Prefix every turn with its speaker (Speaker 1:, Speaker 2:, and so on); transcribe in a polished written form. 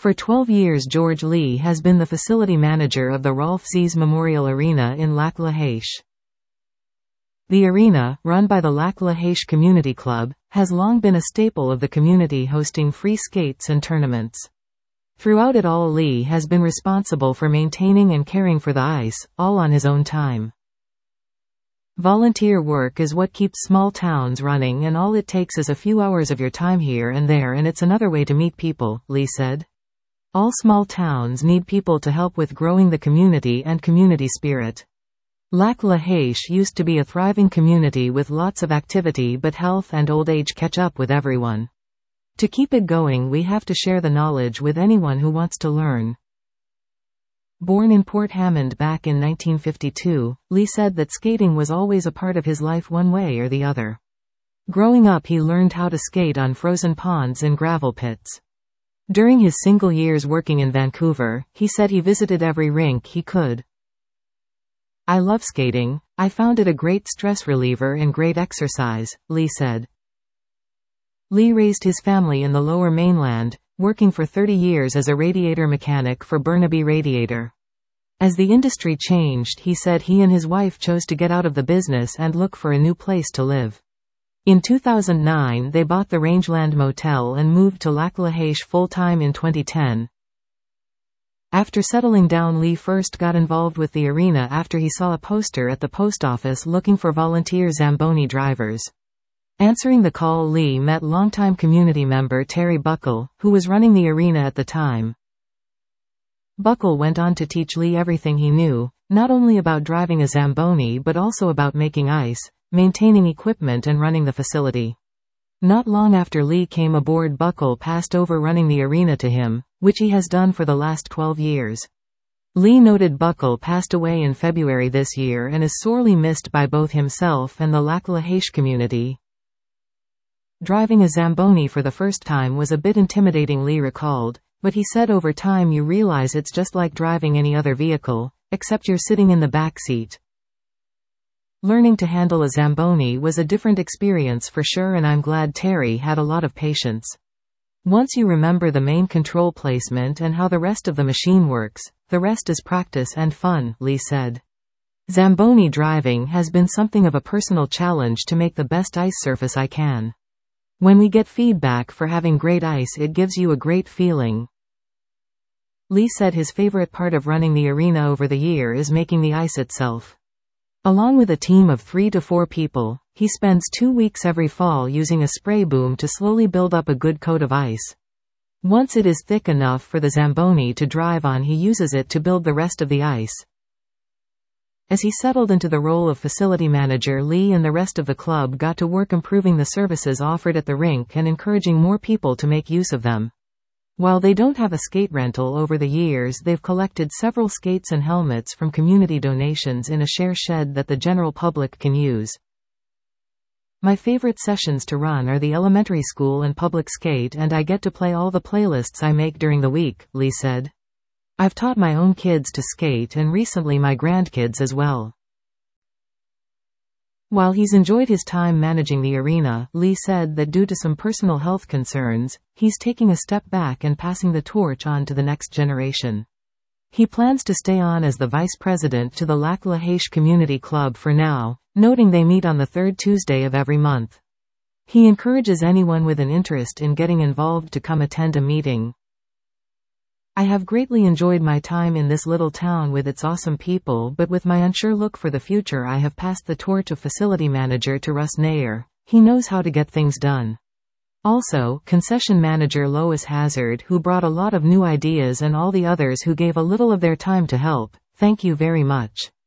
Speaker 1: For 12 years George Lee has been the facility manager of the Rolf Zies Memorial Arena in Lac La Hache. The arena, run by the Lac La Hache Community Club, has long been a staple of the community, hosting free skates and tournaments. Throughout it all, Lee has been responsible for maintaining and caring for the ice, all on his own time. Volunteer work is what keeps small towns running, and all it takes is a few hours of your time here and there, and it's another way to meet people, Lee said. All small towns need people to help with growing the community and community spirit. Lac La Hache used to be a thriving community with lots of activity, but health and old age catch up with everyone. To keep it going, we have to share the knowledge with anyone who wants to learn. Born in Port Hammond back in 1952, Lee said that skating was always a part of his life one way or the other. Growing up, he learned how to skate on frozen ponds and gravel pits. During his single years working in Vancouver, he said he visited every rink he could. "I love skating. I found it a great stress reliever and great exercise," Lee said. Lee raised his family in the Lower Mainland, working for 30 years as a radiator mechanic for Burnaby Radiator. As the industry changed, he said he and his wife chose to get out of the business and look for a new place to live. In 2009, they bought the Rangeland Motel and moved to Lac La Hache full-time in 2010. After settling down, Lee first got involved with the arena after he saw a poster at the post office looking for volunteer Zamboni drivers. Answering the call, Lee met longtime community member Terry Buckle, who was running the arena at the time. Buckle went on to teach Lee everything he knew, not only about driving a Zamboni but also about making ice, maintaining equipment and running the facility. Not long after Lee came aboard, Buckle passed over running the arena to him, which he has done for the last 12 years. Lee noted Buckle passed away in February this year and is sorely missed by both himself and the Lac La Hache community. Driving a Zamboni for the first time was a bit intimidating, Lee recalled, but he said over time you realize it's just like driving any other vehicle, except you're sitting in the back seat. Learning to handle a Zamboni was a different experience for sure, and I'm glad Terry had a lot of patience. Once you remember the main control placement and how the rest of the machine works, the rest is practice and fun, Lee said. Zamboni driving has been something of a personal challenge to make the best ice surface I can. When we get feedback for having great ice, it gives you a great feeling. Lee said his favorite part of running the arena over the year is making the ice itself. Along with a team of 3 to 4 people, he spends 2 weeks every fall using a spray boom to slowly build up a good coat of ice. Once it is thick enough for the Zamboni to drive on, he uses it to build the rest of the ice. As he settled into the role of facility manager, Lee and the rest of the club got to work improving the services offered at the rink and encouraging more people to make use of them. While they don't have a skate rental, over the years they've collected several skates and helmets from community donations in a share shed that the general public can use. "My favorite sessions to run are the elementary school and public skate, and I get to play all the playlists I make during the week," Lee said. "I've taught my own kids to skate and recently my grandkids as well." While he's enjoyed his time managing the arena, Lee said that due to some personal health concerns, he's taking a step back and passing the torch on to the next generation. He plans to stay on as the vice president to the Lac La Hache Community Club for now, noting they meet on the third Tuesday of every month. He encourages anyone with an interest in getting involved to come attend a meeting. "I have greatly enjoyed my time in this little town with its awesome people, but with my unsure look for the future, I have passed the torch of facility manager to Russ Nair. He knows how to get things done." Also, concession manager Lois Hazard, who brought a lot of new ideas, and all the others who gave a little of their time to help. "Thank you very much."